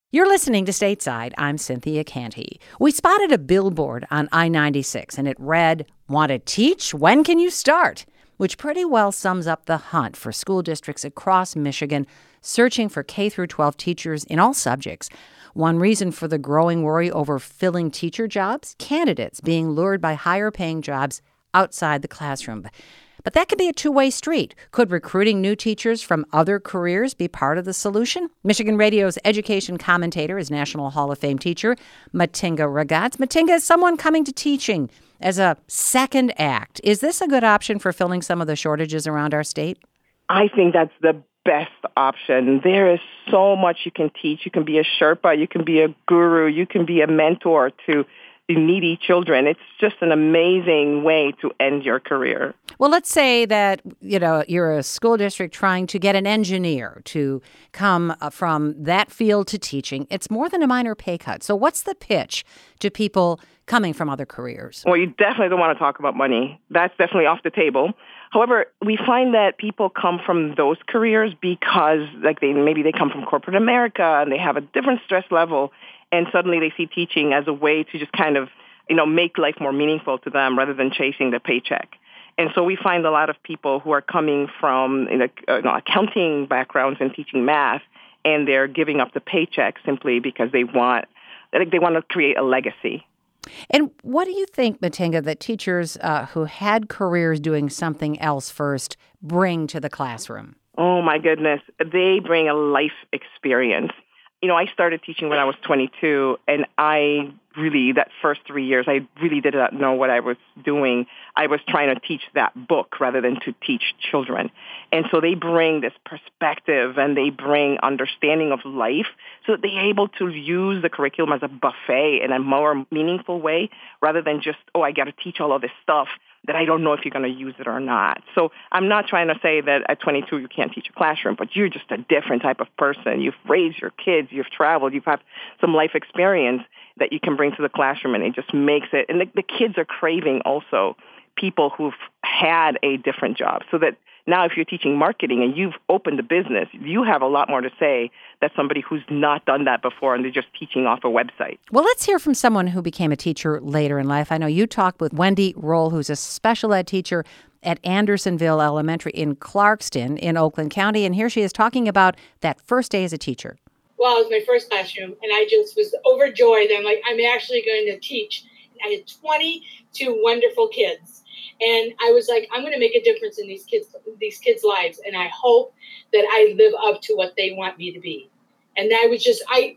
You're listening to Stateside. I'm Cynthia Canty. We spotted a billboard on I-96, and it read, "Want to teach? When can you start?" Which pretty well sums up the hunt for school districts across Michigan searching for K-12 teachers in all subjects. One reason for the growing worry over filling teacher jobs? Candidates being lured by higher-paying jobs outside the classroom. But that could be a two-way street. Could recruiting new teachers from other careers be part of the solution? Michigan Radio's education commentator is National Hall of Fame teacher Matinga Ragaz. Matinga, is someone coming to teaching as a second act, is this a good option for filling some of the shortages around our state? I think that's the best option. There is so much you can teach. You can be a Sherpa, you can be a guru, you can be a mentor to needy children. It's just an amazing way to end your career. Well, let's say that, you're a school district trying to get an engineer to come from that field to teaching. It's more than a minor pay cut. So what's the pitch to people coming from other careers? Well, you definitely don't want to talk about money. That's definitely off the table. However, we find that people come from those careers because maybe they come from corporate America and they have a different stress level, and suddenly they see teaching as a way to just kind of, make life more meaningful to them rather than chasing the paycheck. And so we find a lot of people who are coming from accounting backgrounds and teaching math, and they're giving up the paycheck simply because they want to create a legacy. And what do you think, Matinga, that teachers who had careers doing something else first bring to the classroom? Oh, my goodness. They bring a life experience. I started teaching when I was 22, and that first 3 years, I really did not know what I was doing. I was trying to teach that book rather than to teach children. And so they bring this perspective and they bring understanding of life so that they're able to use the curriculum as a buffet in a more meaningful way rather than just, I got to teach all of this stuff that I don't know if you're going to use it or not. So I'm not trying to say that at 22 you can't teach a classroom, but you're just a different type of person. You've raised your kids, you've traveled, you've had some life experience that you can bring to the classroom, and it just makes it. And the kids are craving also people who've had a different job, so that now if you're teaching marketing and you've opened a business, you have a lot more to say than somebody who's not done that before and they're just teaching off a website. Well, let's hear from someone who became a teacher later in life. I know you talked with Wendy Roll, who's a special ed teacher at Andersonville Elementary in Clarkston in Oakland County, and here she is talking about that first day as a teacher. Well, it was my first classroom, and I just was overjoyed. I'm actually going to teach. I had 22 wonderful kids, and I was like, I'm going to make a difference in these kids' lives, and I hope that I live up to what they want me to be. And I was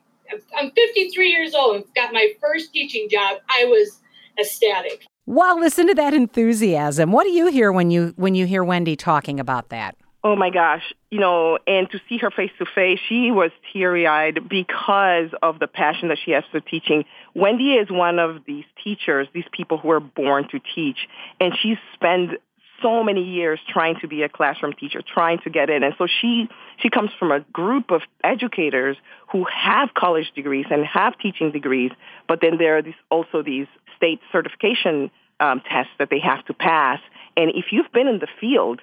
I'm 53 years old and got my first teaching job. I was ecstatic. Wow, listen to that enthusiasm. What do you hear when you hear Wendy talking about that? Oh, my gosh. And to see her face to face, she was teary-eyed because of the passion that she has for teaching. Wendy is one of these teachers, these people who are born to teach, and she spent so many years trying to be a classroom teacher, trying to get in. And so she comes from a group of educators who have college degrees and have teaching degrees, but then there are also these state certification tests that they have to pass. And if you've been in the field,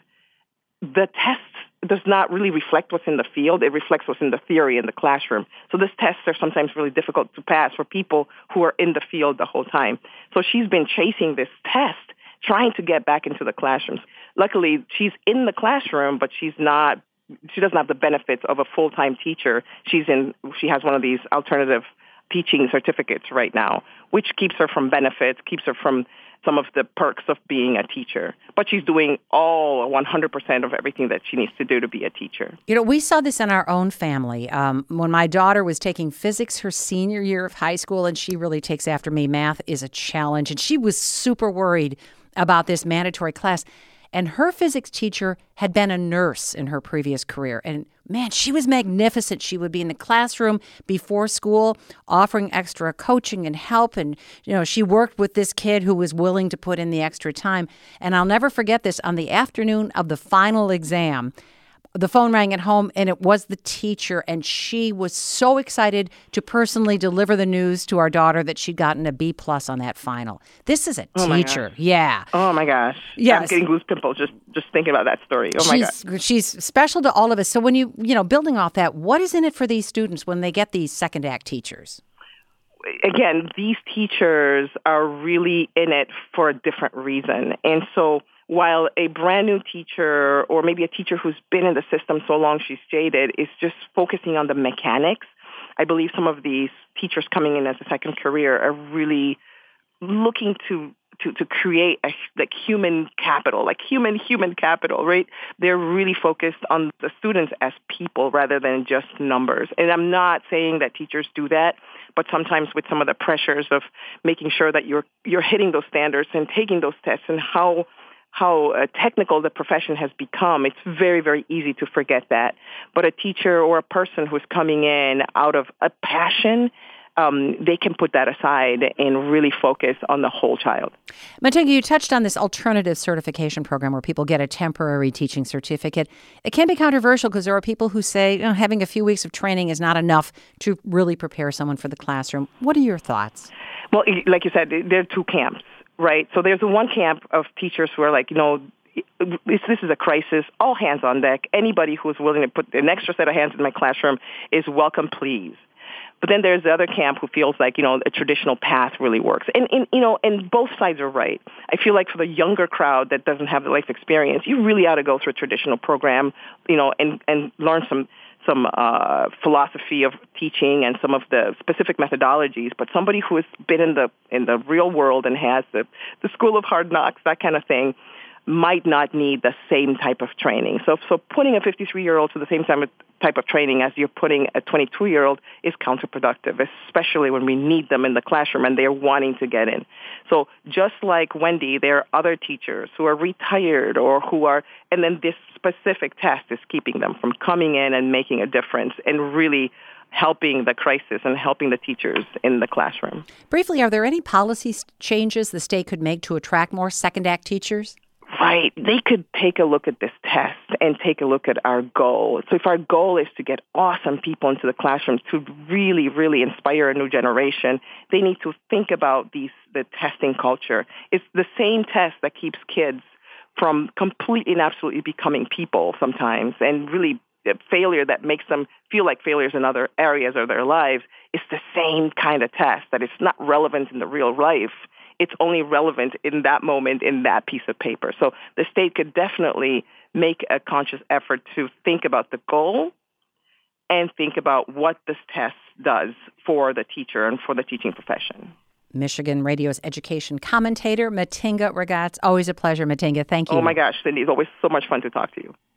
the test does not really reflect what's in the field. It reflects what's in the theory in the classroom. So these tests are sometimes really difficult to pass for people who are in the field the whole time. So she's been chasing this test, trying to get back into the classrooms. Luckily, she's in the classroom, but she doesn't have the benefits of a full-time teacher. She has one of these alternative teaching certificates right now, which keeps her from benefits, keeps her from some of the perks of being a teacher. But she's doing all 100% of everything that she needs to do to be a teacher. We saw this in our own family. When my daughter was taking physics her senior year of high school, and she really takes after me, math is a challenge, and she was super worried about this mandatory class. And her physics teacher had been a nurse in her previous career. And man, she was magnificent. She would be in the classroom before school offering extra coaching and help. And, she worked with this kid who was willing to put in the extra time. And I'll never forget this. On the afternoon of the final exam, the phone rang at home, and it was the teacher, and she was so excited to personally deliver the news to our daughter that she'd gotten a B+ on that final. This is a teacher. Yeah. Oh, my gosh. Yes. I'm getting goose pimples just thinking about that story. Oh, my gosh. She's special to all of us. So when building off that, what is in it for these students when they get these second act teachers? Again, these teachers are really in it for a different reason. And so while a brand new teacher or maybe a teacher who's been in the system so long she's jaded is just focusing on the mechanics, I believe some of these teachers coming in as a second career are really looking to create human capital, human capital, right? They're really focused on the students as people rather than just numbers. And I'm not saying that teachers do that, but sometimes with some of the pressures of making sure that you're hitting those standards and taking those tests and how technical the profession has become, it's very, very easy to forget that. But a teacher or a person who's coming in out of a passion, they can put that aside and really focus on the whole child. Matinga, you touched on this alternative certification program where people get a temporary teaching certificate. It can be controversial because there are people who say having a few weeks of training is not enough to really prepare someone for the classroom. What are your thoughts? Well, like you said, there are two camps, right? So there's the one camp of teachers who are like, this is a crisis, all hands on deck. Anybody who's willing to put an extra set of hands in my classroom is welcome, please. But then there's the other camp who feels like, a traditional path really works. And both sides are right. I feel like for the younger crowd that doesn't have the life experience, you really ought to go through a traditional program, and learn some philosophy of teaching and some of the specific methodologies. But somebody who has been in the real world and has the school of hard knocks, that kind of thing, might not need the same type of training. So putting a 53-year-old to the same type of training as you're putting a 22-year-old is counterproductive, especially when we need them in the classroom and they're wanting to get in. So just like Wendy, there are other teachers who are retired and then this specific test is keeping them from coming in and making a difference and really helping the crisis and helping the teachers in the classroom. Briefly, are there any policy changes the state could make to attract more second act teachers? Right. They could take a look at this test and take a look at our goal. So if our goal is to get awesome people into the classroom to really, really inspire a new generation, they need to think about the testing culture. It's the same test that keeps kids from completely and absolutely becoming people sometimes, and really failure that makes them feel like failures in other areas of their lives. It's the same kind of test that it's not relevant in the real life. It's only relevant in that moment, in that piece of paper. So the state could definitely make a conscious effort to think about the goal and think about what this test does for the teacher and for the teaching profession. Michigan Radio's education commentator, Matinga Ragaz. Always a pleasure, Matinga. Thank you. Oh, my gosh, Cindy. It's always so much fun to talk to you.